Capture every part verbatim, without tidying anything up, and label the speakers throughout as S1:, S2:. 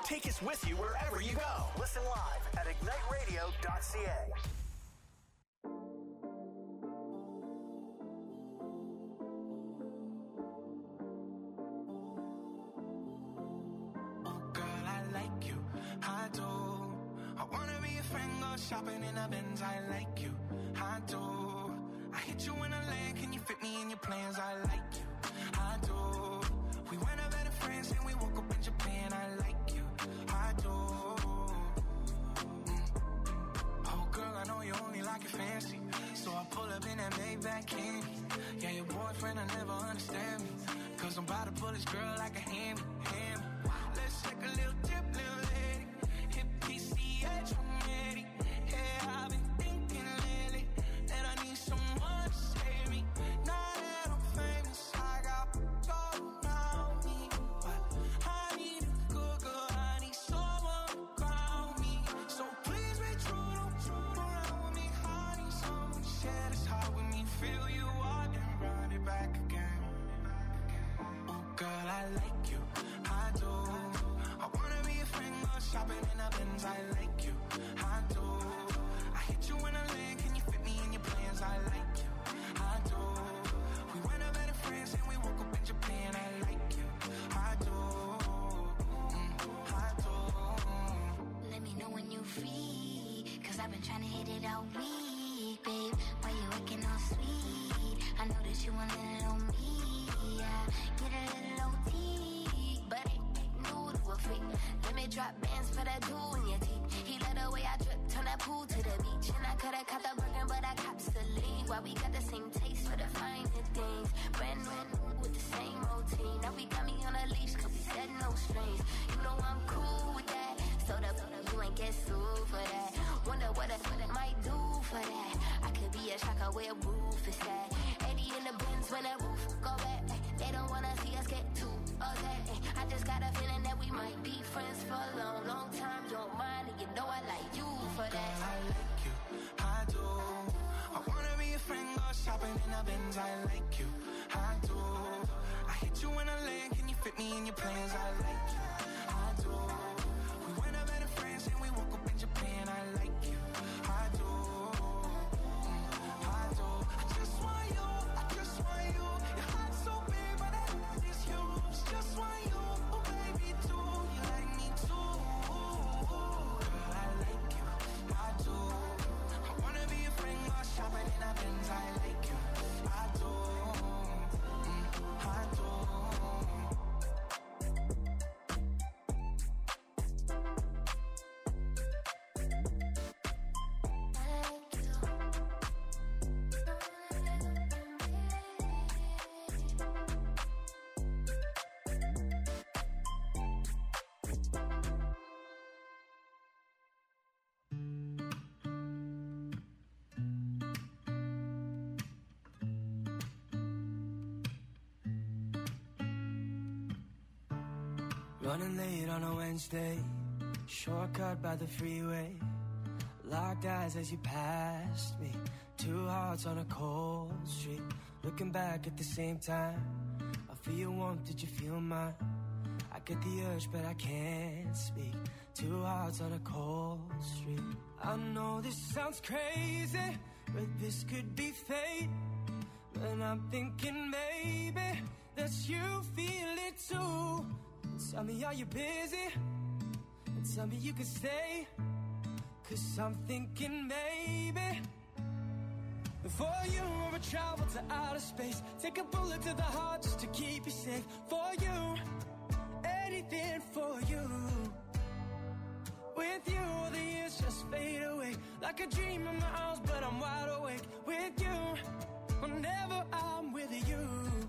S1: Take us with you wherever you go. Listen live at ignite radio dot c a.
S2: Shopping in a Benz, I like you, I do. I hit you in a lane, can you fit me in your plans? I like you, I do. We went out better friends and we woke up in Japan, I like you, I do. Mm. Oh girl, I know you only like it fancy, so I pull up in that Maybach candy. Yeah, your boyfriend, I never understand me, cause I'm about to pull this girl like a hammy, hammy. Let's take a little dip, little lady, hit P C H, I'm ready. I've been thinking lately that I need someone to save me. Now that I'm famous, I got gold around me, but I need a good girl. I need someone to ground me. So please be true, don't true around with me. I need someone to share this heart with me. Feel you out and run it back again. Oh girl, I like you, I do. I wanna be a friend, go shopping in a Benz. I like you, I do. You in a lane, can you fit me in your plans? I like you, I do. We went out better friends and we woke up in Japan. I like you, I do, mm, I do.
S3: Let me know when you free, cause I've been trying to hit it all week, babe. Why you acting all sweet? I know that you want a little on me, yeah. Get a little O T, but ain't new to a freak. Let me drop bands for that jewel in your teeth. He let the way I drip, turn that pool to the beach. And I could've caught the Birkin, but I cops the lead. Why we got the same taste for the finer things. Brand new with the same routine. Now we got me on a leash, cause we said no strings. You know I'm cool with that, so the you ain't get sued for that. Wonder what I, what I might do for that. I could be a shocker where a roof is at. eighty in the Benz when that roof go back. They don't wanna see us get too upset. I just got a feeling that we might be friends for a long, long time. You don't mind, and you know I like you for that.
S2: Girl, I like you, I do. I wanna be a friend, go shopping in a Benz. I like you, I do. I hit you in a lane, can you fit me in your plans? I like you, I do. We went out better friends and we woke up in Japan. I like you, I do, mm, I do. I just want you, I just want you. Your heart's so big, but I is yours. Just want you, oh baby, too. You like me too. Girl, I like you, I do. I wanna be a friend, go shopping in a Benz. I like you, I do, mm, I do.
S4: Running late on a Wednesday, shortcut by the freeway. Locked eyes as you passed me, two hearts on a cold street. Looking back at the same time, I feel your warmth, did you feel mine? I get the urge but I can't speak, two hearts on a cold street. I know this sounds crazy, but this could be fate. But I'm thinking maybe that you feel it too. Tell me, are you busy? And tell me you can stay, cause I'm thinking maybe for you I would travel to outer space, take a bullet to the heart just to keep you safe. For you, anything for you. With you the years just fade away, like a dream in my arms but I'm wide awake. With you, whenever I'm with you.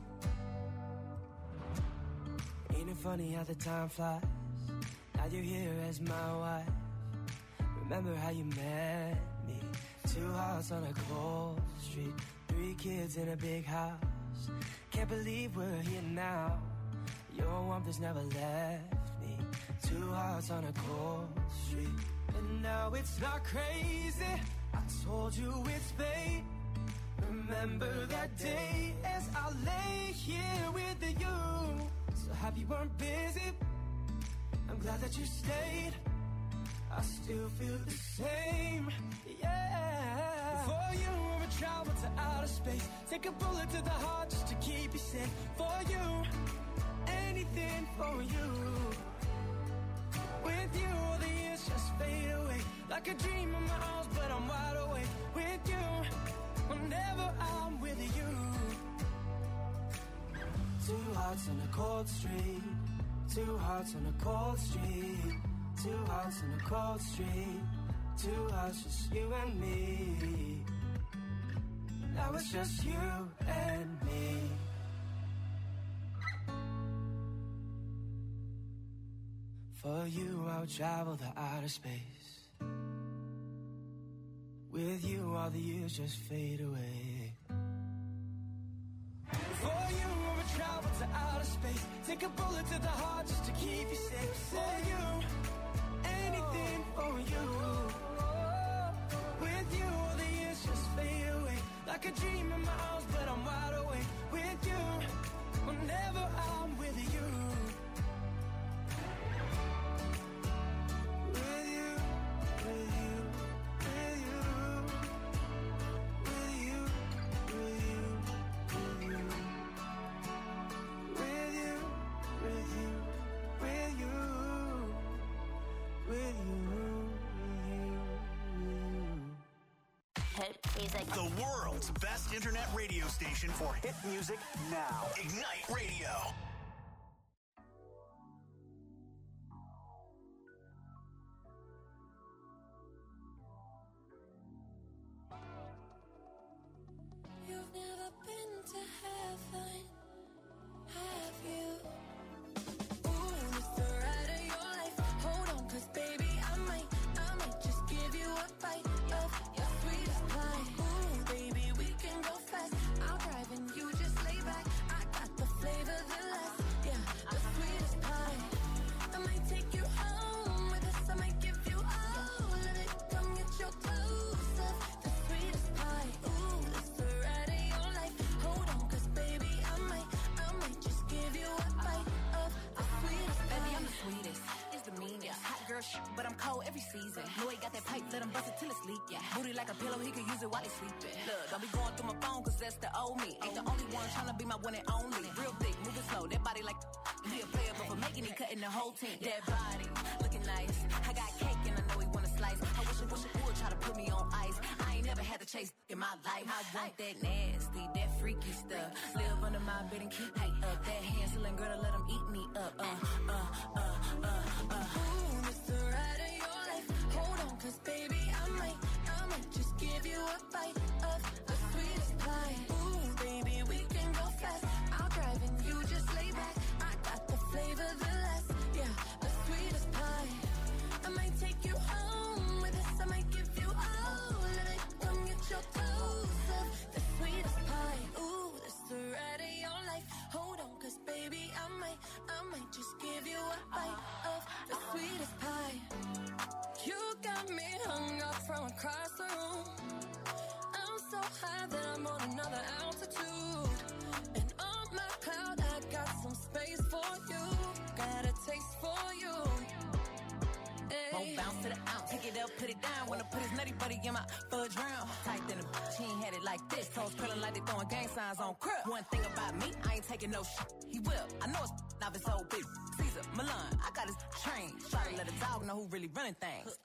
S4: Ain't it funny how the time flies? Now you're here as my wife. Remember how you met me? Two hearts on a cold street, three kids in a big house. Can't believe we're here now. Your warmth has never left me. Two hearts on a cold street, and now it's not crazy. I told you it's fate. Remember that day as I lay here with you. So happy you weren't busy, and I'm glad that you stayed. I still feel the same, yeah. For you, I would travel to outer space, take a bullet to the heart just to keep you safe. For you, anything for you. With you, all the years just fade away, like a dream in my arms, but I'm wide awake. With you, whenever I'm with you. Two hearts on a cold street, two hearts on a cold street, two hearts on a cold street, two hearts, just you and me. Now it's just you and me. For you, I would travel to outer space. With you, all the years just fade away. For you, I would travel to outer space, take a bullet to the heart just to keep you safe. For you, anything for you. With you, all the years just fade away, like a dream in my arms, but I'm wide awake. With you, whenever I'm with you. With you, with you, with you, with you, with you, with you, with you, with you, with you, with you.
S3: He's like
S1: The world's best internet radio station for hit music now. Ignite Radio.
S5: You've never been to heaven, have you? Ooh, it's the ride of your life. Hold on, cause baby, I might, I might just give you a bite of your sweetest pie. Ooh, baby, we can go fast. I'll drive and you just lay back. I got the flavor, the last, yeah, the sweetest pie. I might take you home with us. I might give you all of it. Come get your clothes up, the sweetest pie. Ooh, it's the ride of your life. Hold on, cause baby, I might, I might just give you a bite of the sweetest pie.
S6: Baby, I'm the sweetest. It's the meanest. Hot girl shit, but I'm cold every season. Know he got that pipe, let him bust it till it's leak. Yeah. Booty like a pillow, he can use it while he sleeping. Look, don't be going through my phone, cause that's the old me. Ain't the only one tryna be my one and only. Real thick, moving slow, that body like he a player, but for making it, cutting the whole team. That body, looking nice. I got cake and I know he wanna slice. I wish I wish I would try to put me on ice. I ain't never had to chase in my life. I want that nasty, that freaky stuff. Live under my bed and keep me up. That Hansel and Gretel, let him eat me up. Uh, uh, uh, uh, uh.
S5: Ooh, it's the ride of your life. Hold on, cause baby, I might, I might just give you a bite of the sweetest pie. Ooh, baby, we can go fast. I'll drive and you just lay back. I got the flavor, the last, yeah, the sweetest pie. I might take you home with us. I might give you all of it. Come get your toes up, the sweetest pie. Ooh, it's the ride of your life. Hold on, cause baby, I might, I might just give you a bite of the sweetest pie. You got me hung up from across the room. I'm so high that I'm on another altitude. And on my cloud, I got some space for you. Got a taste for you.
S6: Won't bounce to the ounce, take it up, put it down. Wanna put his nutty buddy in my fudge round. Tight than a bitch, he ain't had it like this. Toes curling like they throwing gang signs on crib. One thing about me, I ain't taking no shit. He will, I know it's not his old bitch. Caesar, Milan, I got his train. Try to let a dog know who really running things.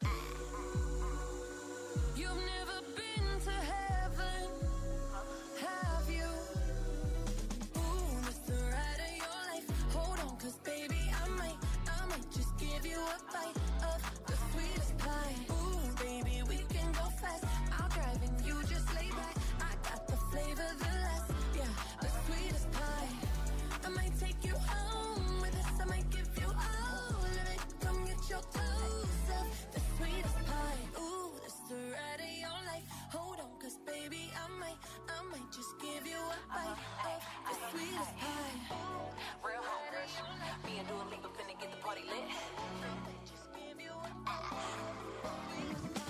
S5: You've never been to heaven, have you? Ooh, it's the ride of your life. Hold on, cause baby, I might, I might just give you a bite of the sweetest pie. Ooh, baby, we can go fast. I'll drive and you just lay back. I got the flavor, the last, yeah, the sweetest pie. I might take you home with us. I might give you all of it. Come get your toes up, the sweetest pie. Ooh, it's the ride of your life. Hold on, cause baby, I might, I might just give you a bite of the sweetest pie.
S6: Real hot girl, me and Dua Lipa finna get the party lit.
S5: Just give you a sweetest pie.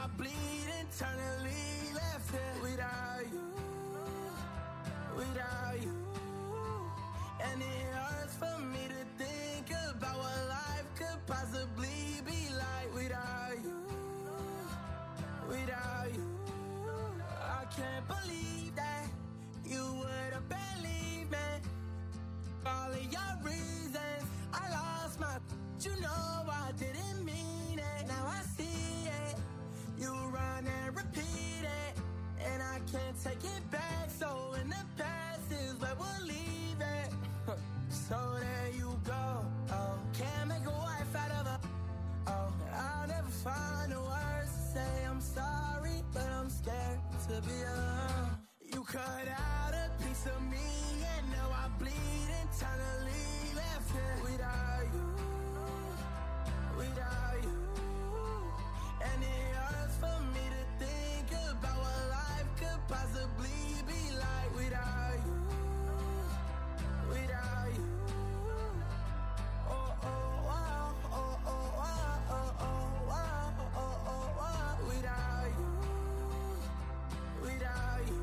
S4: I bleed internally. Left here without you, without you. And it hurts for me to think about what life could possibly be like without you, without you. I can't believe that you would have believed me. All of your reasons, I lost my, you know I didn't mean it. Now I see it, you run and repeat it, and I can't take it back. So in the past is where we'll leave it. So there you go. Oh, can't make a wife out of a. Oh, I'll never find the words to say I'm sorry, but I'm scared to be alone. You cut out a piece of me, and now I bleed internally. Left here without you, without you. And it hurts for me to think about what life could possibly be like without you, without you. Oh, oh, wow, oh, oh, wow, oh, oh, wow, oh, oh, wow, without you, without you.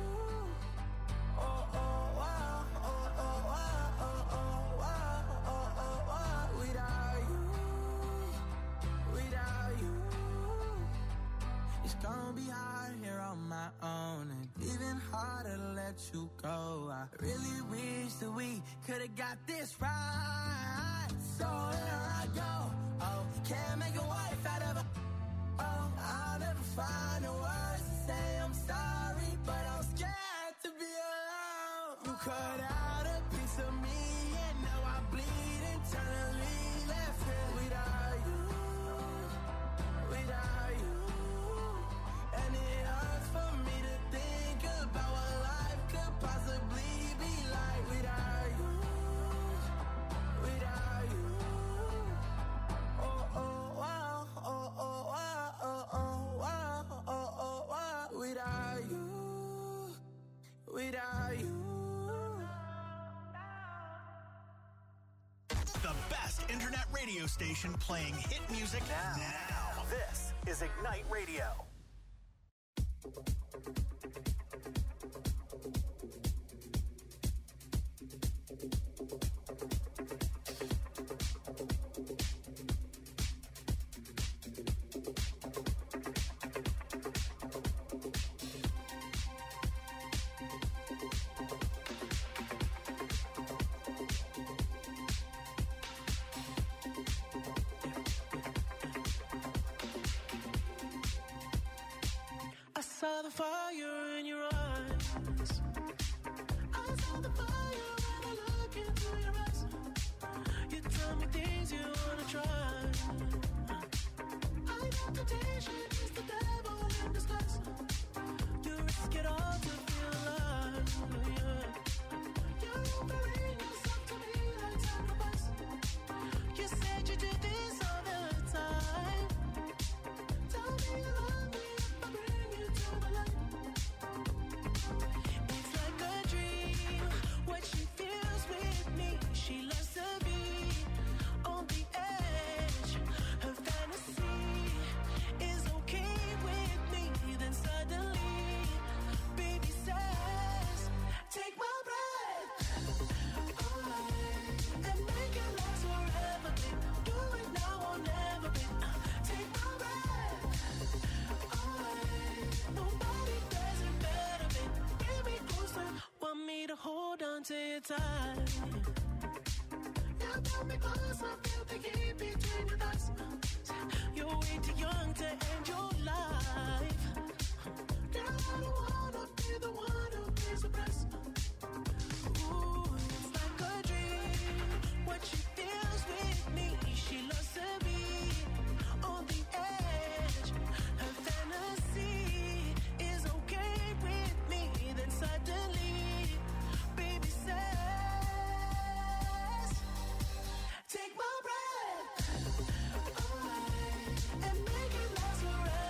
S4: Oh, oh, wow, oh, oh, wow, oh, oh, wow, oh, oh, wow, without you, without you. It's gonna be hard here on my own, and even harder to let you go. I really wish that we could've got this right. So here I go. Oh, can't make a wife out of a. Oh, I'll never find the words to say I'm sorry, but I'm scared to be alone. You cut out a piece of me, and now I bleed internally. Left here without you, without you. And it hurts for me to think about what life could possibly be like without you, without you. Oh, oh, wow, oh, oh, wow, oh, oh, wow, oh, oh, wow, without you, without you.
S1: The best internet radio station playing hit music now. now. This is Ignite Radio.
S4: I saw the fire in your eyes. I saw the fire when I look into your eyes. You tell me things you wanna try. I know temptation is the devil in disguise. You risk it all to feel alive. Yeah. You're offering yourself to me like sacrifice. You said you do this all the time. Tell me you love me if I bring you to the light. It's like a dream, what she feels with me. She loves to be on the edge. Her fantasy is okay with me. Then suddenly, baby says, take my breath away and make it last forever, babe. Do it now or never, babe. Take my breath away. Nobody does it better, babe. Bring me closer. Want me to hold on to your tight. Yeah, pull me close. I feel the heat between your thighs. You're way too young to end your life. Girl, I don't wanna be the one who pays the price. Ooh, it's like a dream. What she feels with me. She loves to be on the edge. Her fantasy is okay with me. Then suddenly, baby says, take my breath away and make it last forever.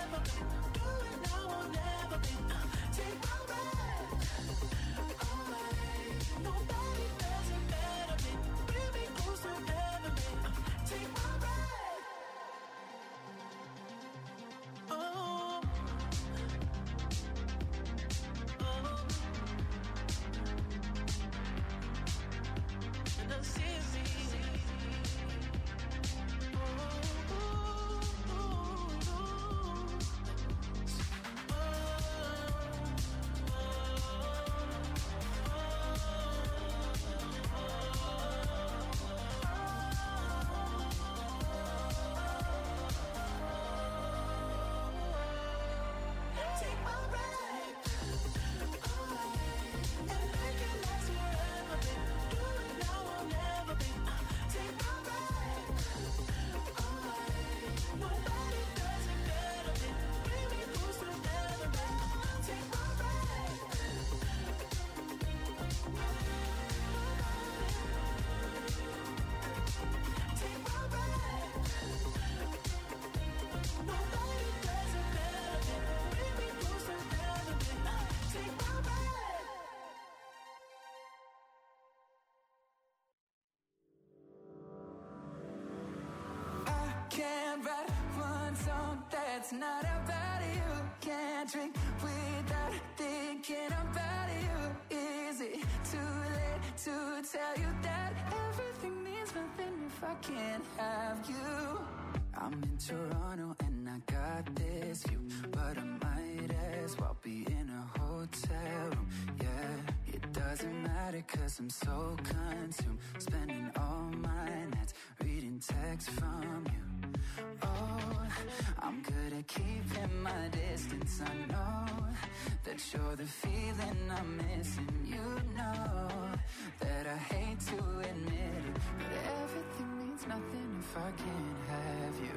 S5: that's not about you. Can't drink without thinking about you. Is it too late to tell you that everything means nothing if I can't have you?
S7: I'm in Toronto and I got this view, but I might as well be in a hotel room. Yeah, it doesn't matter cause I'm so consumed, spending all my nights reading texts from you. Oh, I'm good at keeping my distance. I know that you're the feeling I'm missing. You know that I hate to admit it, but everything means nothing if I can't have you.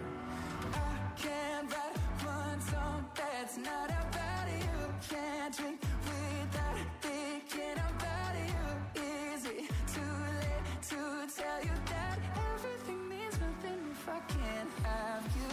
S5: I can't write one song that's not about you. Can't drink without thinking about you. Is it too late to tell you that everything means nothing if I can't have you?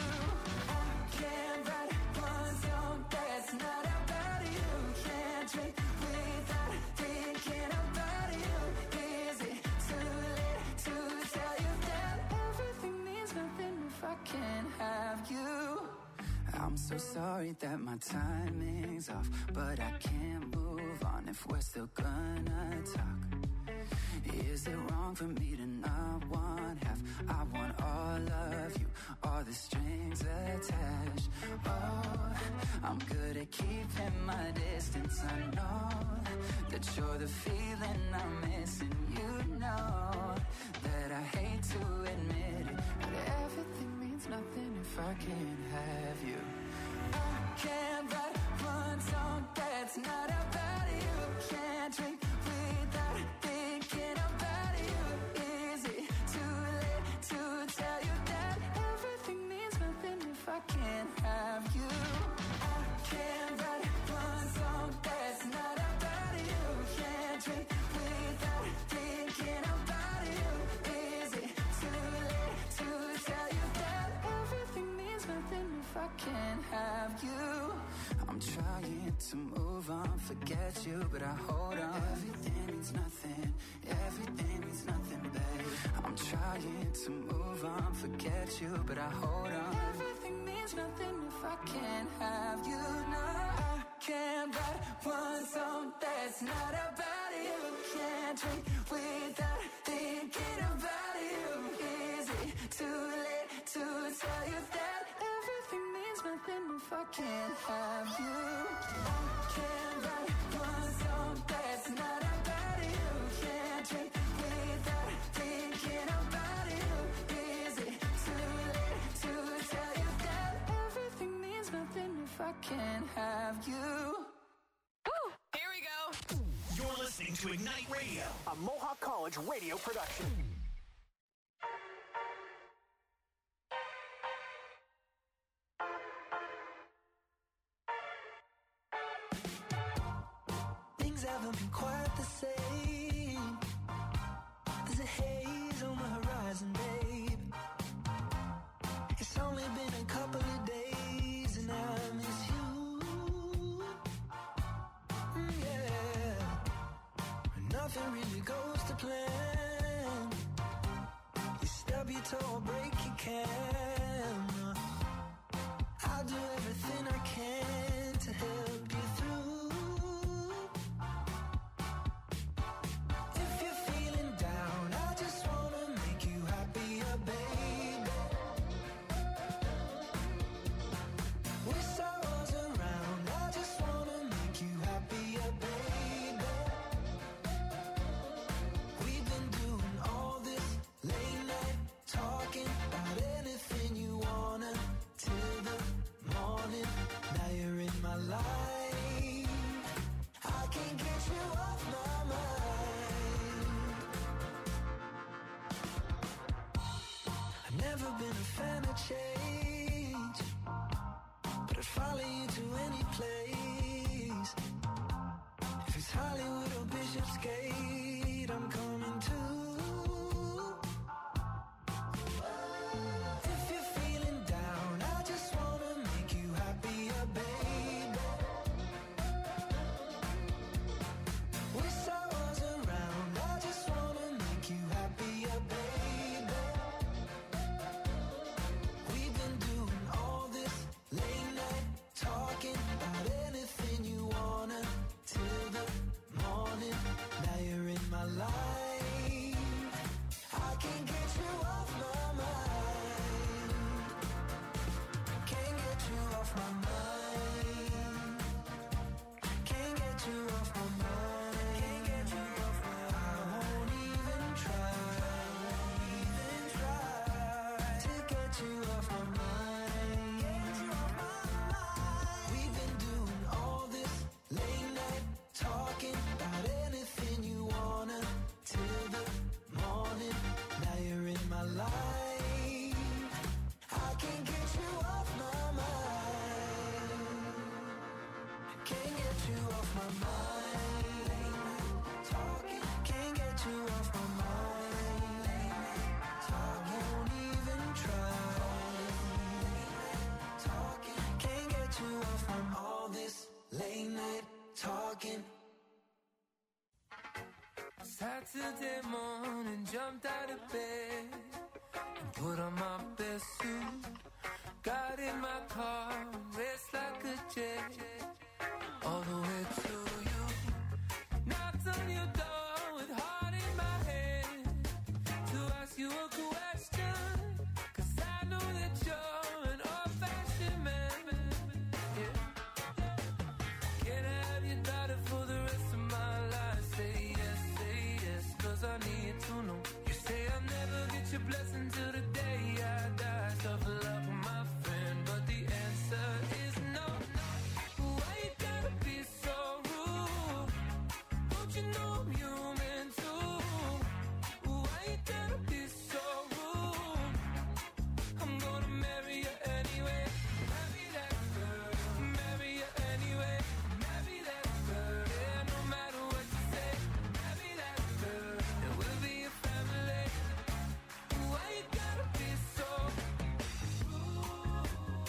S5: I can't write one song that's not about you. Can't drink without thinking about you. Is it too late to tell you that everything means nothing if I can't have you?
S7: I'm so sorry that my timing's off, but I can't move on if we're still gonna talk. Is it wrong for me to not want half? I want all of you, all the strings attached. Oh, I'm good at keeping my distance. I know that you're the feeling I'm missing. You know that I hate to admit it, but everything means nothing if I can't have you.
S5: I can't write one song that's not about you. Can't drink without thinking about you. Is it too late to tell you that everything means nothing if I can't have you? I can't write one song that's not about you. Can't drink without thinking about you. Is it too late to tell you that everything means nothing if I can't have you?
S7: I'm trying to move on, forget you, but I hold on. Everything means nothing, everything means nothing, babe. I'm trying to move on, forget you, but I hold on.
S5: Everything means nothing if I can't have you. No, I can't write one song that's not about you. Can't drink without thinking about you. Is it too late to tell you that everything means nothing if I can't have you? I can't write one song that's not about you. Can't drink without thinking about you. Is it too late to tell you that everything means nothing if I can't have you?
S6: Woo! Here we go.
S1: You're listening to Ignite Radio, a Mohawk College radio production.
S4: Things haven't been quite the same. There's a haze on the horizon, babe. It's only been a couple of days and I miss you. Mm, yeah. Nothing really goes to plan. You stub your toe or break your camera. I'll do everything I can to help you through. If you're feeling down, I just wanna make you happier, baby. With sorrows around, I just wanna make you happier, baby. We've been doing all this late night talking about anything you wanna till the morning. Now you're in my life. I can't get you off my mind. I've never been a fan of change, but I'd follow you to any place. If it's Hollywood or Bishopsgate, I'm coming too. If you're feeling down, I just wanna make you happier, baby. With sorrows around, I just wanna make you happier, baby. We've been doing all this late Saturday morning, jumped out of bed and put on my best suit. Got in my car and raced like a jet all the way to you. Knocked on your door with heart in my head to ask you a question, 'cause I know that you're an old-fashioned man. Yeah. Can I have your daughter for the rest of my life? Say yes, say yes, 'cause I need to know. You say I'll never get your blessing till the day I die. Tough luck, my friend, but the answer is no. Why you gotta be so rude? Don't you know I'm human too? Why you gotta be so rude? I'm gonna marry you anyway. Marry that girl. Marry you anyway. Marry that girl. Yeah, no matter what you say. Marry that girl. And we'll be a family. Why you gotta be so rude?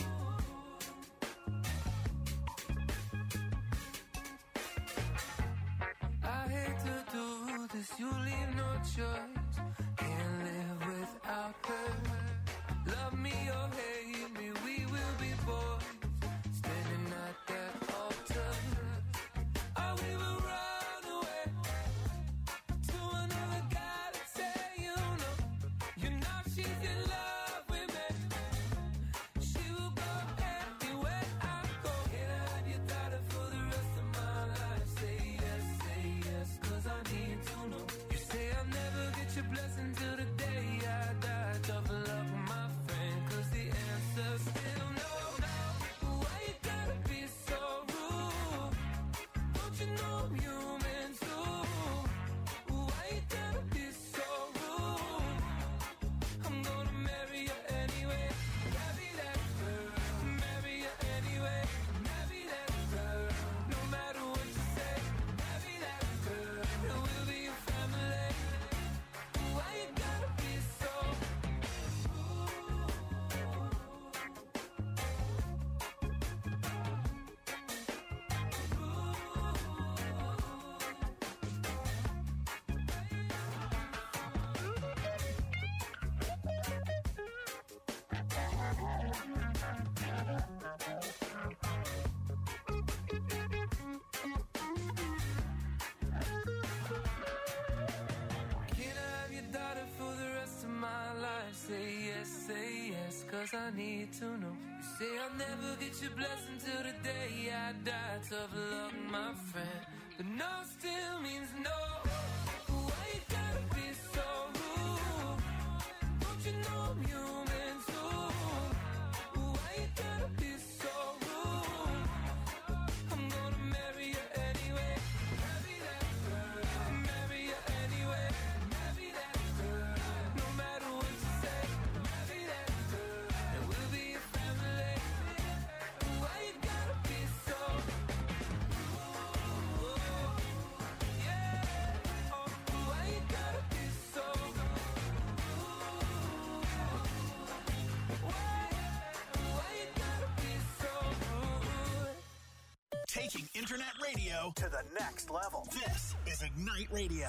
S4: I hate to do this, you leave no choice. Can't live without her. Love me or hate me, we will be boys. Standing at that altar. Or we will run away to another guy that say you know. You know she's in love with me. She will go anywhere I go. Can I have your daughter for the rest of my life? Say yes, say yes, 'cause I need to know. You say I'll never get your blessing till the day I die. Tough luck, my friend, 'cause the answer's still no. Why you gotta be so rude? Don't you know I'm human too? Why you gotta be so rude? I'm gonna marry you anyway. Marry that girl. Marry you anyway. Marry that girl. No matter what you say. Marry that girl. And we'll be a family. Why you gotta be so Can I have your daughter for the rest of my life? Say yes, say yes, 'cause I need to know. You say I'll never get your blessing till the day I die. Tough luck, my friend, but no still means no. Why you gotta be so rude? Don't you know I'm human too? Why you gotta be so rude? I'm gonna marry you anyway. Marry that girl. Marry you anyway. Marry that girl. No matter what you say. Marry that girl. And we'll be a family. Why you gotta be so rude? Yeah. Oh, why you gotta be so rude? Why? Why you gotta be so rude?
S1: Taking internet radio to the next level. This is Ignite Radio.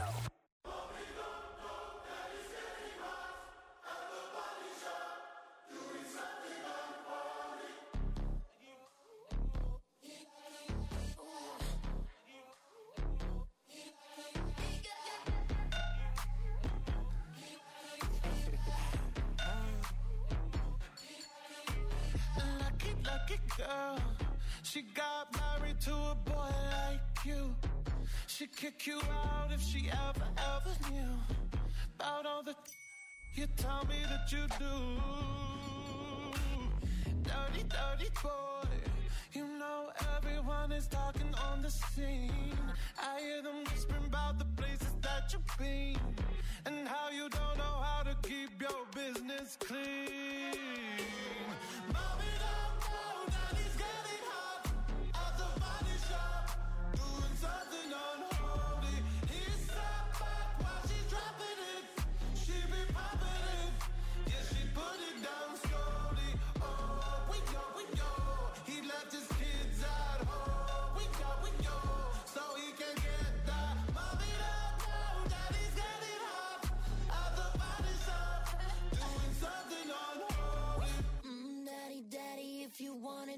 S8: Lucky, lucky girl. She got married to a boy like you. She'd kick you out if she ever, ever knew about all the you tell me that you do. Dirty, dirty boy. You know everyone is talking on the scene. I hear them whispering about the places that you've been and how you don't know how to keep your business clean. Mommy don't know that he's getting hot at the body shop, doing something unholy. He's sat back while she's dropping it. She be popping it, yeah, she put it down slowly. Oh, we go, we go. He left his kids at home. We go, we go. So he can get that. Mommy don't know that he's getting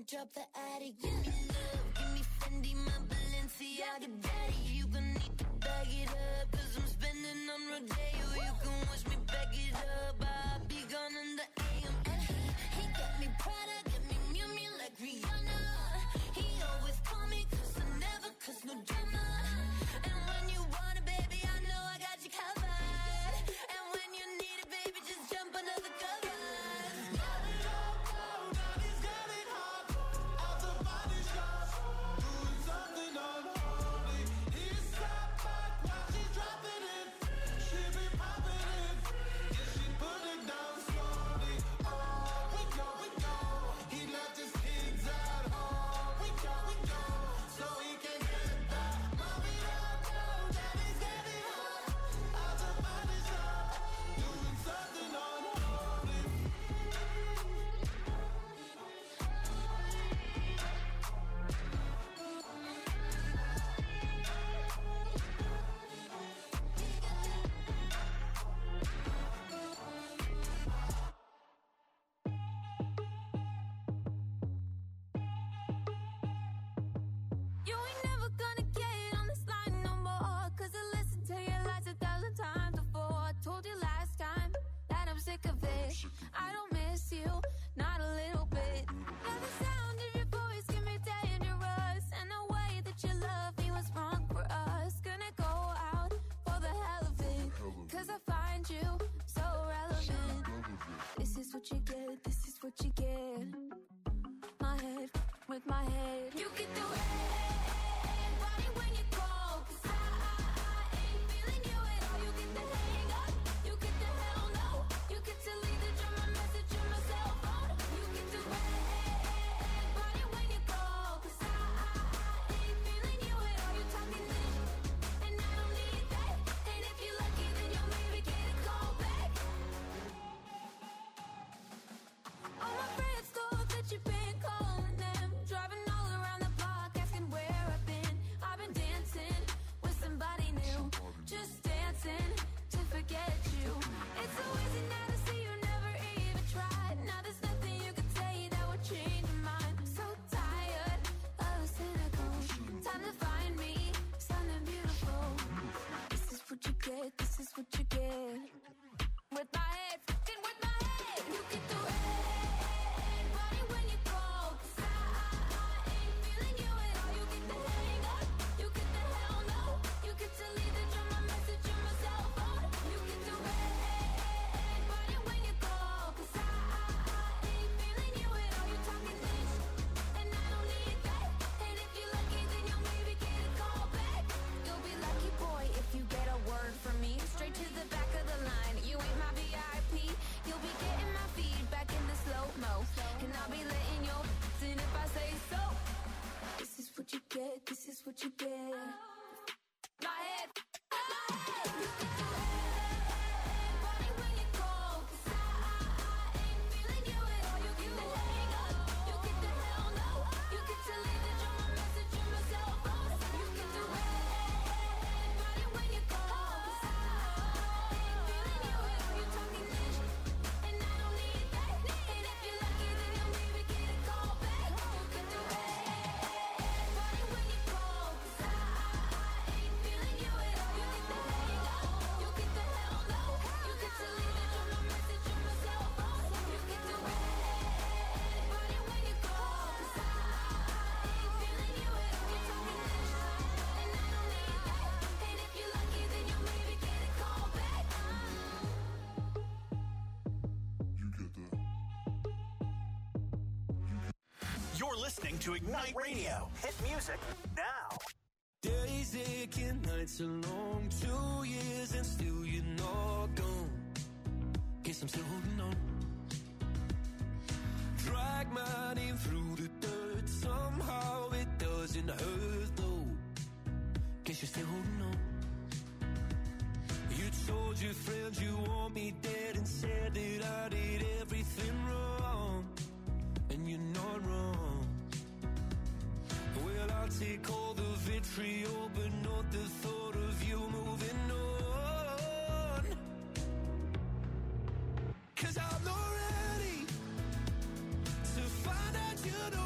S5: drop the attic. Give me love, give me Fendi, my Balenciaga daddy. You gon' need to bag it up, cause I'm spending on Rodeo. You can watch me back it up, I'll be gone in the A M. And he, he got me Prada, got me Miu Miu like Rihanna. He always call me cause I never cause no drama. And when you want it, baby, I know I got you covered. And when you need it, baby, just jump under the covers.
S9: I don't miss you, not a little bit. Now the sound of your voice can be dangerous, and the way that you love me was wrong for us. Gonna go out for the hell of it, cause I find you so relevant. This is what you get, this is what you get. My head with my head. You get the red body when you call, cause I, I, I ain't feeling you at all. You get the hang up, you get the hell no. You get to leave the drum, my message on my cell phone. You get the red body when you call, cause I, I, I ain't feeling you at all. You talking this, and I don't need that. And if you're lucky, then you'll maybe get a call back. All my friends thought that you've been calling them, driving all around the block, asking where I've been. I've been dancing with somebody new, just dancing to forget you. It's so easy now to see you never even tried. Now there's nothing you can say that would change your mind. So tired of the cynical. Time to find me something beautiful. This is what you get, this is what you get. With my head, fucking with my head. You get the red body when you call, cause I, I, I ain't feeling you at all. You get the hang up, you get the hell no. You get to leave the drum, my message on my cell phone. You get the red body when you call, cause I, I, I ain't feeling you at all. You talking this, and I don't need that. And if you're lucky, then you'll maybe get a call back. You'll be lucky, boy, if you get a word from me. Straight to the back of the line, you ain't my V I P. You'll be getting my feedback in the slow-mo, and I'll be letting your in if I say so. This is what you get, this is what you get. My head, my head. You get the red body when you call, cause I, I, I ain't feeling you at all. You get the hang up, you get the hell no. You get to leave the drum, my message on my cell phone. You get the red body when you call, cause I, I ain't feeling you at all. You talking this, and I don't need that. And if you're lucky, then you'll maybe get a call back. You get the red body when you call, cause I, I ain't feeling you at all. You get the hang up, you get the hell no. You get to leave the drum, my message on my cell phone. You get the red body when you call, cause I, I ain't feeling you at all. You talking this, and I don't need that. And if you're lucky, then you'll maybe get a call back.
S1: You're listening to Ignite Radio. Hit music now.
S4: Days aching, nights are long, two years and still you're not gone. Guess I'm still holding on. Drag my name through the dirt, somehow it doesn't hurt though. Guess you're still holding on. You told your friends you want me dead and said that I did everything wrong. And you're not wrong. Well, I'll take all the vitriol, but not the thought of you moving on. Cause I'm not ready to find out you know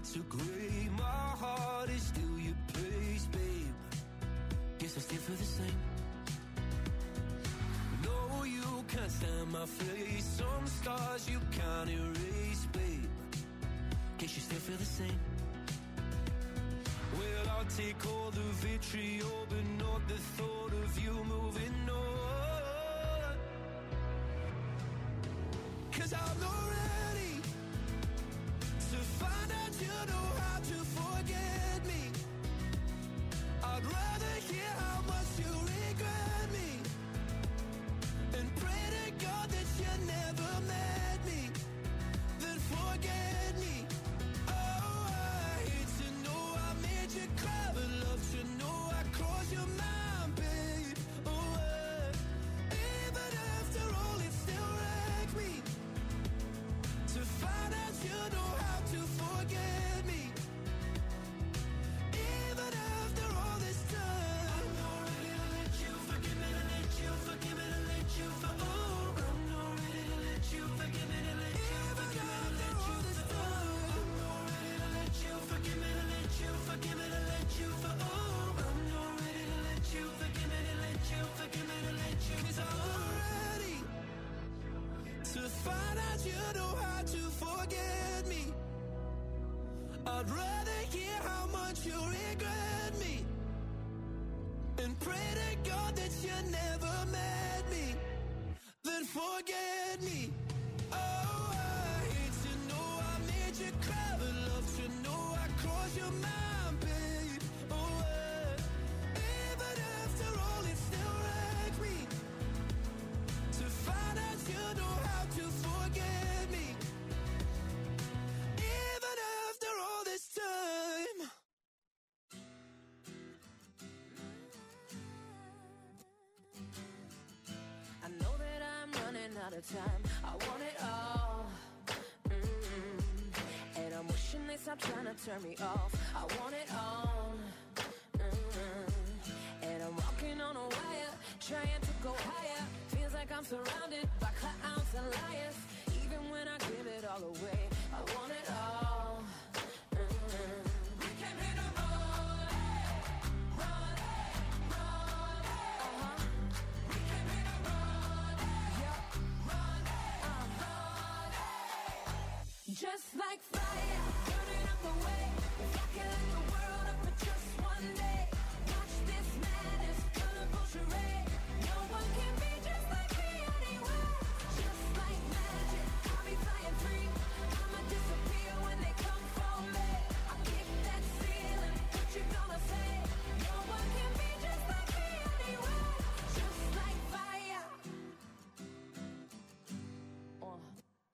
S4: nights are grey, my heart is still your place, babe. Guess I still feel the same. No, you can't stand my face. Some stars you can't erase, babe. Guess you still feel the same. Well, I'll take all the vitriol, but not the thought of you moving on. 'Cause I'm not ready to find out you know how to forget me. I'd rather hear how much you regret me and pray to God that you never met me, then forget me. Oh, I hate to know I made you cry, but love to know I crossed your mind, babe. Oh, uh, even after all, it still wrecks me to find out you know how to forget me. Even after all this time, I'm not ready to let you forgive me, to let you forgive me, to let you for oh, I'm not ready to let you forgive me, to let you forgive me, to let you this time. I'm not ready to let you forgive me, to let you forgive me, to let you for oh, I'm not ready to let you forgive me, to let you forgive me, to let you. 'Cause I'm not ready to find out you know how to forget me. I'd rather hear how much you regret me and pray to God that you never met me, then forget me. Oh, I hate to know I made you cry, but love to know I crossed your mind, babe. Oh, uh, even after all, it still wrecks me to find out you know how to forget me. Even after all this time.
S6: I know that I'm running out of time. I want it all. Mm-hmm. And I'm wishing they stop trying to turn me off. I want it all. Mm-hmm. And I'm walking on a wire, trying to go higher. Feels like I'm surrounded by clowns and liars. Even when I give it all away, I want it all. Mm-hmm. We came here to run, run, run. Uh-huh. We came here to run, yeah, run, uh, run. Just like fire, burning up the way. If I can light the world up for just one day, watch this madness, colorful charade. No one can be just like me anyway. Just like magic, I'll be flying free. I'ma disappear when they come for me. I kick that ceiling, what you gonna say? No one can be just like me anyway. Just like fire. Uh.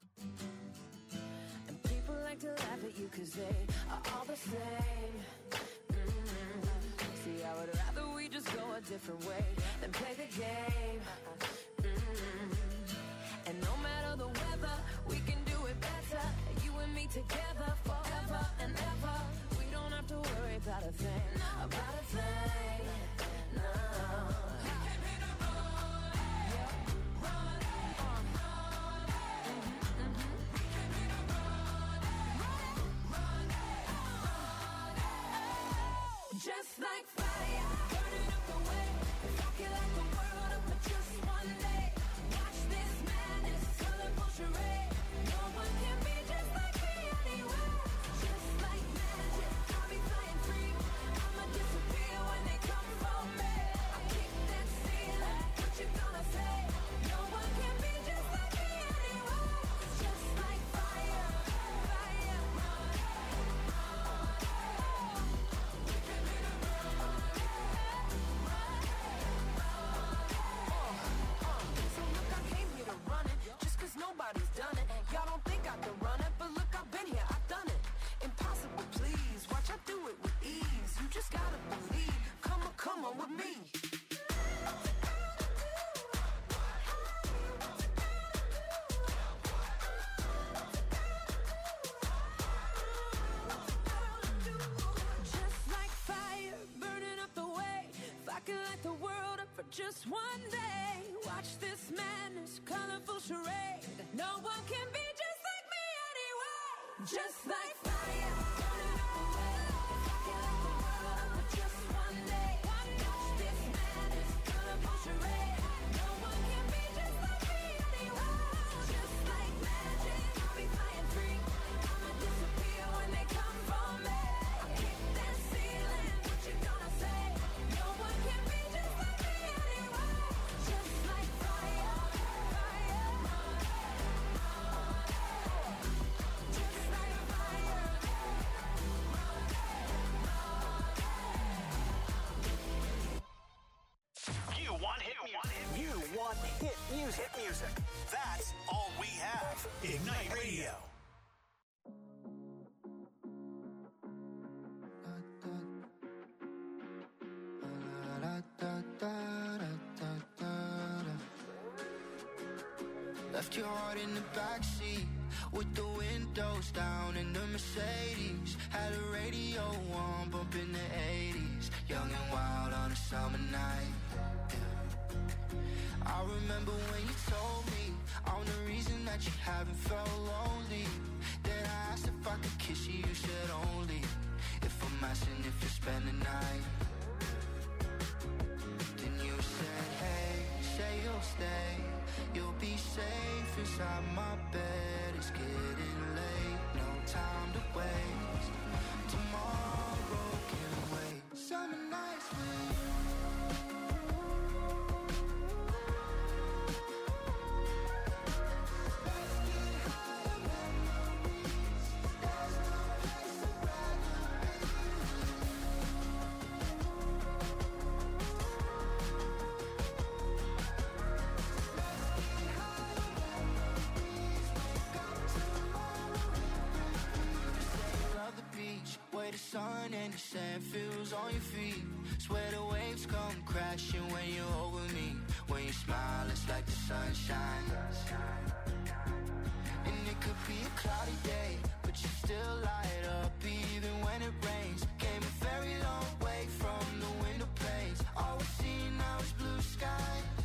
S6: And people like to laugh at you 'cause they are all the same. Mm-hmm. See, I would rather we just go a different way than play the game. Mm-hmm. And no matter the weather, we can do it better. You and me together forever and ever. We don't have to worry about a thing, about a thing. No. We came here to run, yeah, run, uh, run. Mm-hmm, mm-hmm. We came here to run, run, run, run. Just like fire, burning up the way. If I could light the world up for just one day, watch this madness, colorful charade. No one can be just like me anyway. Just like magic, I'll be flying free. I'ma disappear when they come for me. I kick that ceiling, what you gonna say? No one can be just like me anyway. Just like fire, fire, run, run. We came here to run, run, run. So look, I came here to run it, just 'cause nobody's done it. Y'all don't think I can run it, but look, I've been here, I've done it. Impossible, please, watch I do it with ease. You just gotta believe, come on, come on with me. Just like fire, burning up the way. If I could light the world up for just one day, watch this madness, colorful charade. No one can be just like me anyway. Just like fire, burning
S1: music. Hit music. That's all we have. Ignite Radio.
S10: Left your heart in the backseat with the windows down in the Mercedes. Had a radio on, bumping the eighties. Young and wild on a summer night. Yeah. I remember when you told me I'm the reason that you haven't felt lonely. Then I asked if I could kiss you, you said only if I'm asking if you spend the night. Then you said, hey, say you'll stay. You'll be safe inside my bed. It's getting late, no time to waste. Tomorrow can wait. Summer nights with you. Let's get high on memories. There's no place I'd rather be. Way the sun and the sand feels on your feet. Swear the waves come crashing when you're over me. When you smile, it's like the sunshine. And it could be a cloudy day, but you still light up even when it rains. Came a very long way from the window panes. All we see now is blue skies.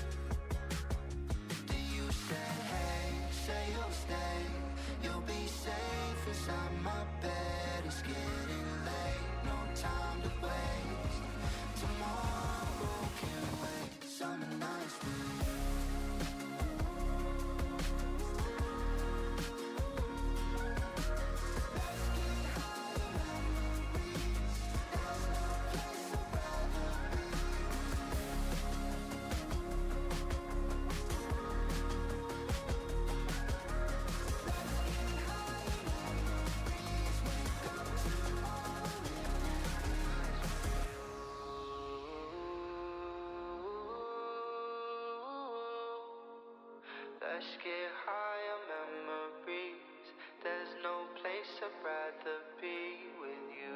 S10: Then you said, hey, say you'll stay. You'll be safe inside my bed. It's getting late, no time to waste. Tomorrow can wait. Summer nights with you. Let's get high on memories. There's no place I'd rather be. Let's get high on memories. Wake up tomorrow. Let's get high on memories. There's no place I'd rather be with you.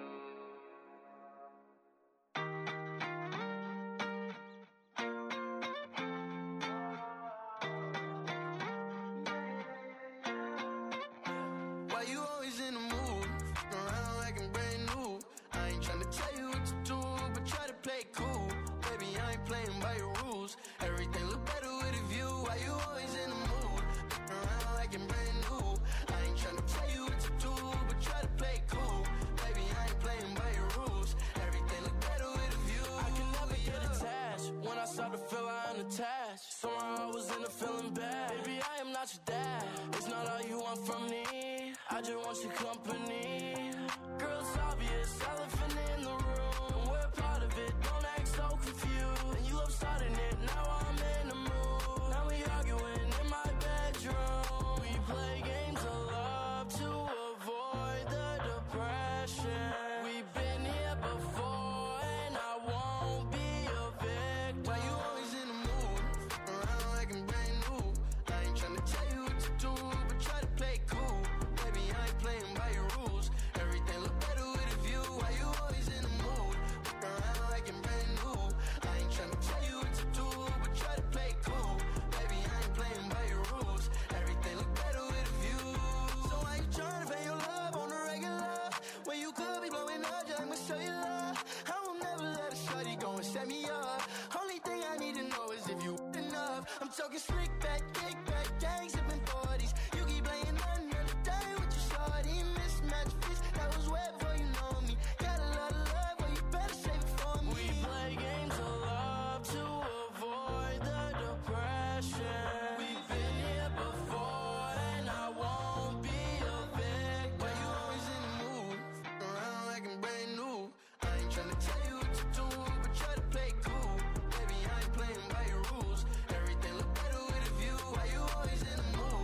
S10: Why you always in the mood? Around like I'm brand new. I ain't tryna tell you what to do, but try to play it cool. Baby, I ain't playing by your rules. Everything look better with a view. Why you always in the mood? Around like I'm brand new. I ain't tryna tell you what to do, but try to play it cool. Baby, I ain't playing by your rules. Everything look better with a view.
S11: I can never get attached. When I start to feel I'm attached, somehow I was in a feeling bad. Baby, I am not your dad. It's not all you want from me. I just want your company. Girl, it's obvious, elephant in the room. We're part of it, don't act so confused. And you love starting it, now I'm in the mood. Now we arguing in my bedroom. We play games of love to avoid the depression. We've been here before and I won't be a victim.
S10: Why you always in the mood? Around like I'm brand new. I ain't tryna tell you what to do, but try to play it cool. Baby, I ain't playing by your rules. Everything look better with a view. Why you always in the mood? Around like I'm brand new. I ain't tryna tell you what to do, but try to play it cool. Baby, I ain't playing by your rules. Everything look better with a view. So why you tryna pay your love on the regular? When you could be blowing up, just I'ma show you love. I will never let a shorty go and set me up. Only thing I need to know is if you enough. I'm talking slick back, kick back, gang sipping forties. You keep playing another day with your shorty. Mismatch fits, that was wet before you know me. Got a lot of love, but you better save it for me.
S11: We play games of love to avoid the depression. We've been here before and I won't be a victim.
S10: Why you always in the mood? Around like I'm brand new. I ain't tryna tell you what to do, but try to play it cool. Baby, I ain't playing by your rules. Everything look better with a view. Why you always in the mood?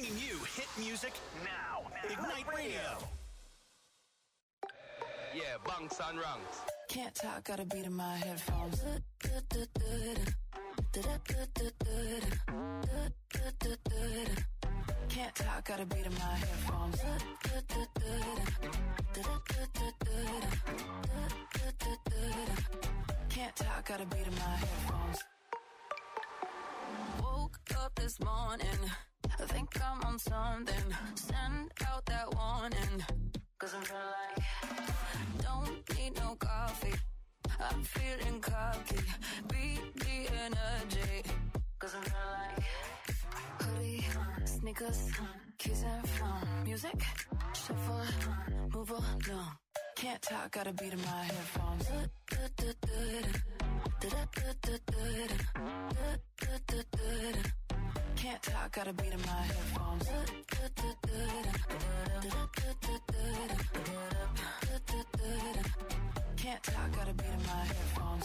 S1: Bringing you hit music now. Ignite Radio.
S11: Yeah, bunks and ranks.
S7: Can't talk, got a beat in my headphones. Can't talk, got a beat in my headphones. Can't talk, got a beat in my headphones. Woke up this morning, I think I'm on something. Send out that warning, cause I'm feeling like don't need no coffee. I'm feeling cocky, beat the energy, cause I'm feeling like hoodie, sneakers, keys and phone. Music, shuffle, move along. Can't talk, got a beat in my headphones. Can't talk, got a beat in my headphones. Can't talk, got a beat in my headphones.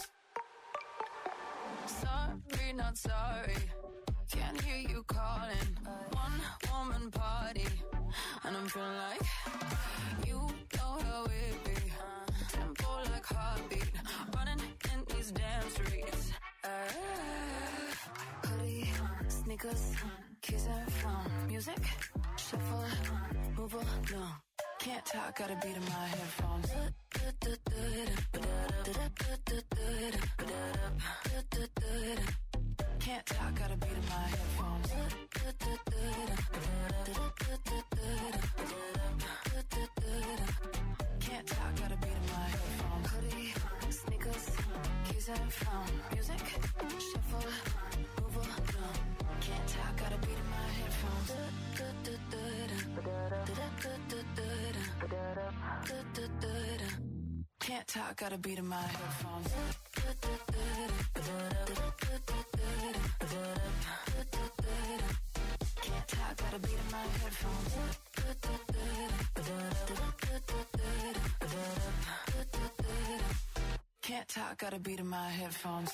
S7: Sorry, not sorry. Can't hear you calling. One woman party, and I'm feeling like you know how it be. Tempo like heartbeat, running in these damn streets. Uh, hoodie, sneakers, keys and phone. Music, shuffle, move along. Can't talk, got a beat in my headphones. Can't talk, got a beat in my headphones. Can't talk, got a beat in my headphones. Hoodie, sneakers, keys and phone. Music, shuffle, move along. Can't talk, got a beat in my headphones. Can't talk, got a beat in my headphones. Can't talk, got a beat in my headphones. Can't talk, got a beat in my headphones.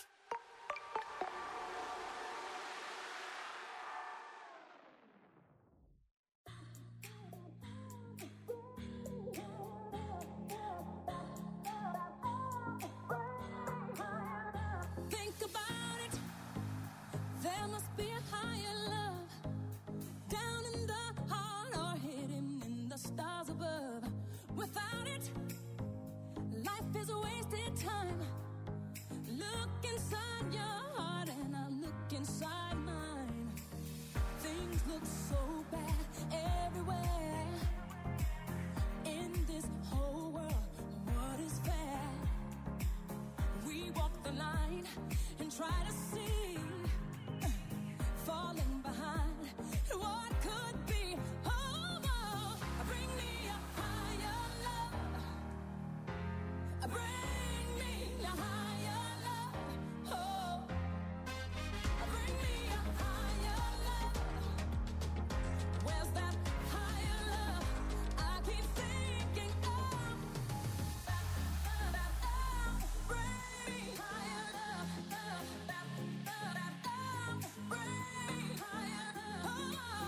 S9: Think about it. There must be a higher love down in the heart or hidden in the stars above. Without it, life is a wasted time. Look inside your heart and I look inside mine. Things look so bad everywhere. In this whole world, what is fair? We walk the line and try to see, falling behind what could be. Oh, oh, bring me a higher love. Bring me a higher love. Oh, bring me a higher love. Where's that higher love? I keep thinking of. Bring me higher love. Bring me higher love. Oh,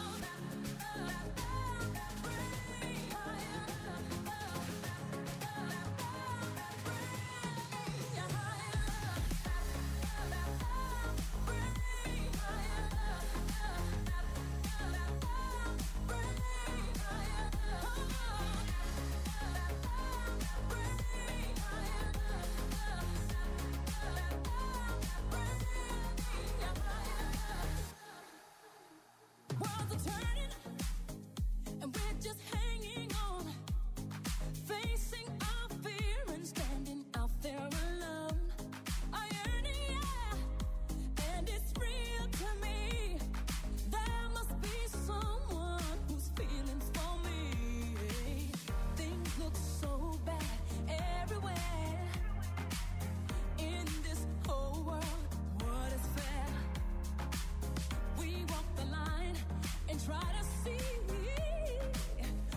S9: worlds are turning, and we're just hanging on, facing our fear and standing out there alone. I yearn, yeah, and it's real to me. There must be someone who's feeling for me. Things look so bad everywhere. In this whole world, what is fair? We walk the line and try to see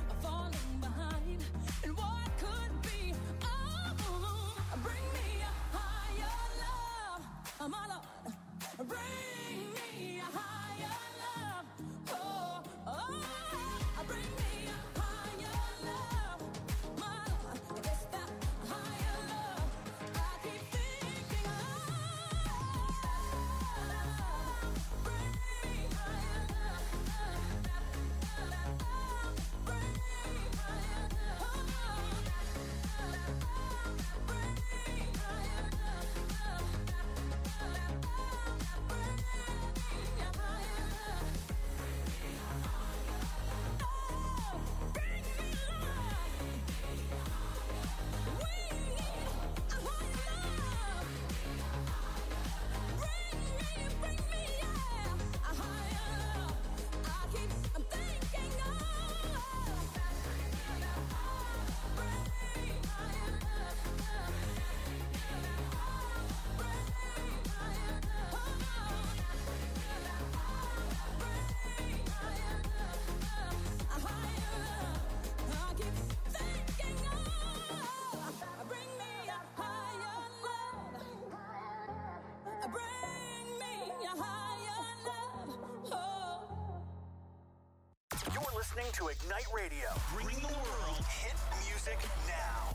S1: listening to Ignite Radio. Bringing the world hit music now.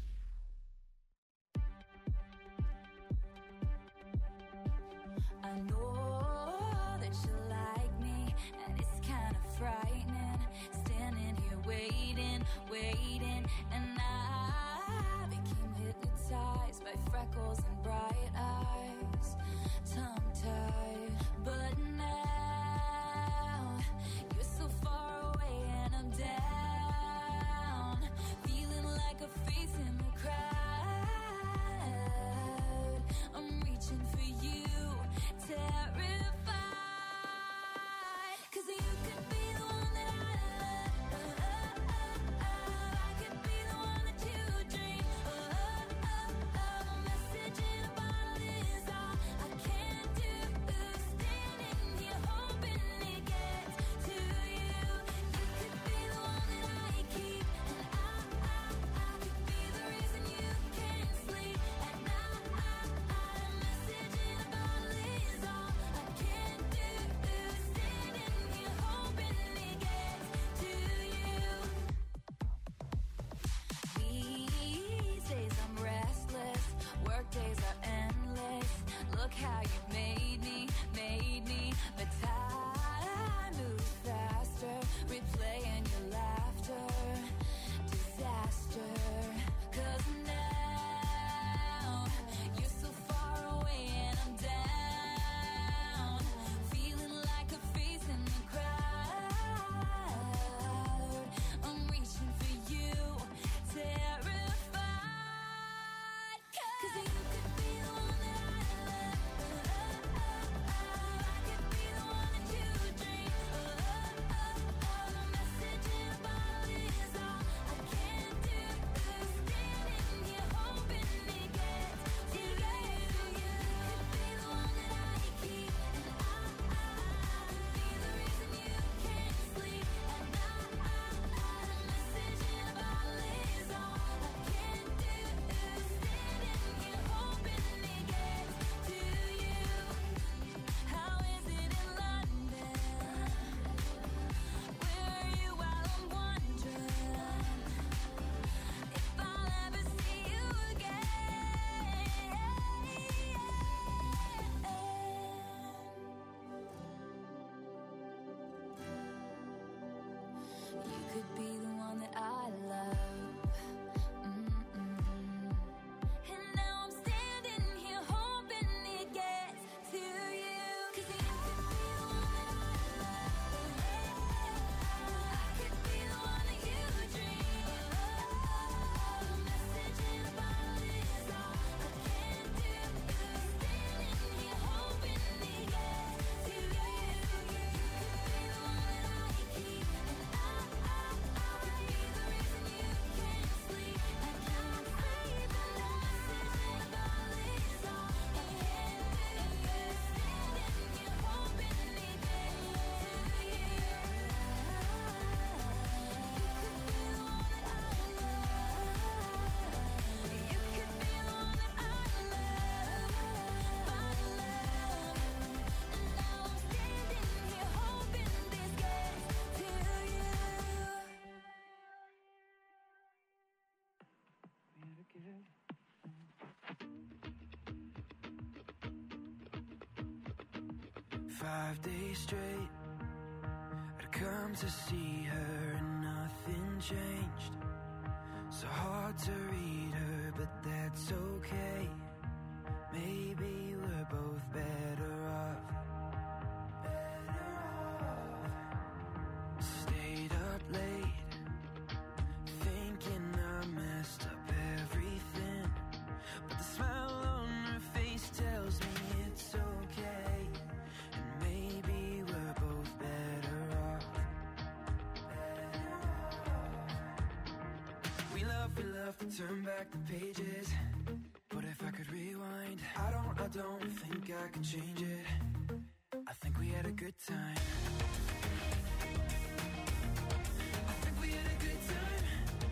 S9: I know that you like me, and it's kind of frightening. Standing here waiting, waiting, and I became hypnotized by freckles and bright eyes, tongue-tied. But now you're so far away and I'm down, feeling like a face in the crowd. I'm reaching for you, terrified, 'cause you could be the one that I love. I could be the one that you dream of. A message in a bottle is all I can do. Standing here hoping it gets to you. You could be the one that I keep, and I, I, I could be the reason you can't sleep at night. A message in a bottle is all I can do. Standing here hoping it gets to you. These days I'm restless, work days are endless. Look how you made me, made me. But time moves faster, replaying your laughter. Disaster, 'cause now you're so far away and I'm down, feeling like a face in the crowd. I'm reaching for you, terrified, 'cause you could be the one that I love. I could be the one that you dream of. A message in a bottle is all I can do. Standing here hoping it gets to you. You could be the one that I keep, and I, I could be the reason you can't sleep at night. A message in a bottle is all I can do. Standing here hoping it gets to you. How is it in London? Where are you while I'm wondering if I'll ever see you again? You could be the one that I love. Mm-mm. And now I'm standing here hoping it gets to you. 'Cause you could be the one that I love. I could be the one that you dream of. A message in a bottle is all I can do. Standing here hoping it gets to you. You could be the one that I keep, and I, I, I could be the reason you can't sleep at night. The message in a bottle is all I can do. Standing here hoping it gets to you. You could be the one that I love. You could be the one that I love, my love. And now I'm standing here hoping this gets to you.
S4: Five days straight, I'd come to see her and nothing changed. So hard to read her, but that's okay. Maybe we're both better off. Better off. Stayed up late, thinking I messed up everything. But the smile on her face tells me it's okay. And maybe we're both better off. Better off. We love, we love to turn back the pages. But if I could rewind, I don't, I don't think I could change it. I think we had a good time. I think we had a good time.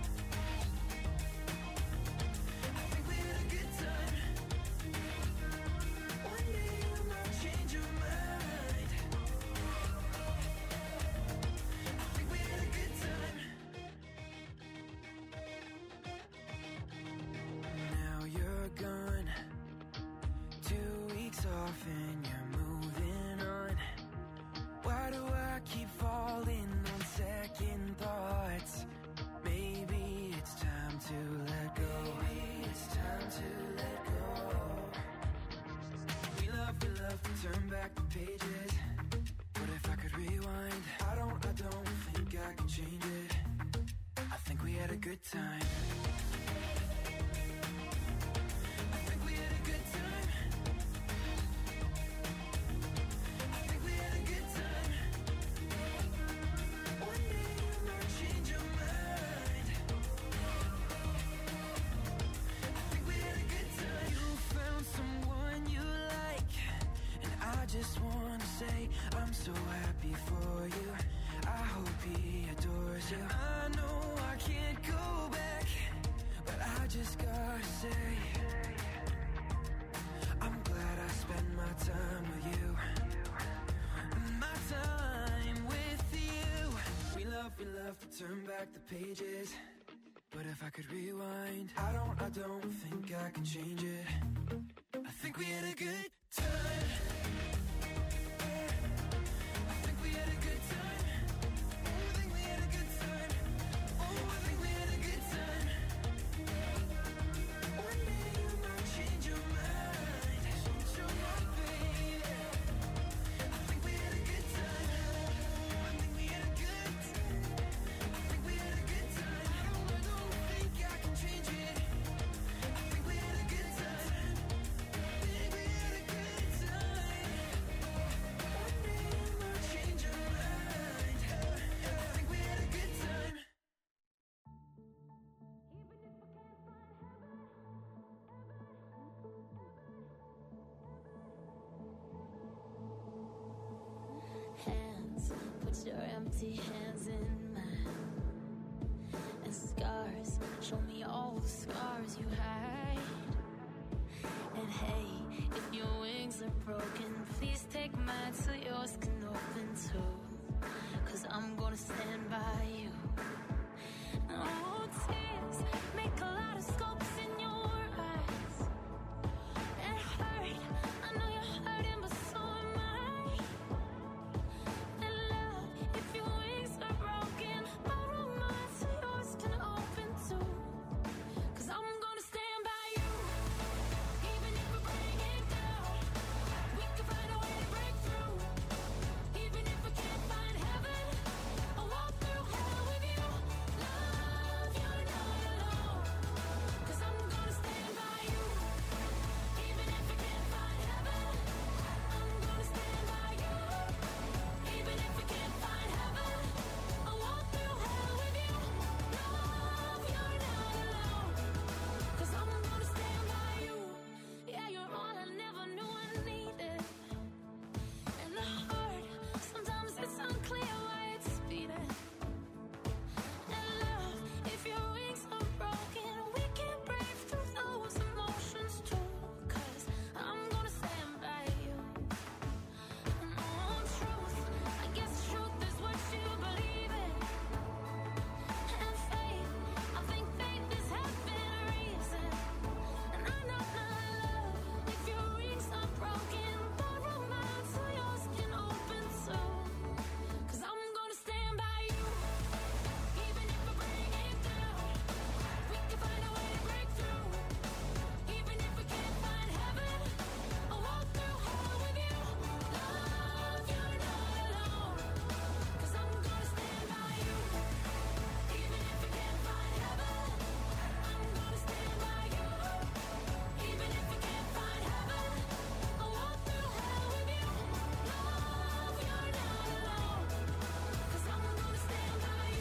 S4: I think we had a good time. One day you might change your mind. I think we had a
S7: had a good time. I think we had a good time. I think we had a good time. One day you might change your mind. I think we had a good time. You found someone you like, and I just wanna say I'm so happy for you. I hope he adores you. I know I can't go back, but I just gotta say I'm glad I spent my time with you. My time with you. We love, we love to turn back the pages, but if I could rewind, I don't, I don't think I can change it. I think we had a good time. I think we had a good time. Oh, I think we had a good time. Oh, I think we had a good time. One day you might change your mind. Change your mind, baby. I think we had a good time. Oh, I think we had a good time. I think we had a good time. I don't, I don't think I can change it. I think we had a good time. I think we had a good time. One day you might change your mind. I think we had a good time.
S9: Hands, put your empty hands in mine. And scars, show me all the scars you hide. And hey, if your wings are broken, please take mine so yours can open too. Cause I'm gonna stand by you.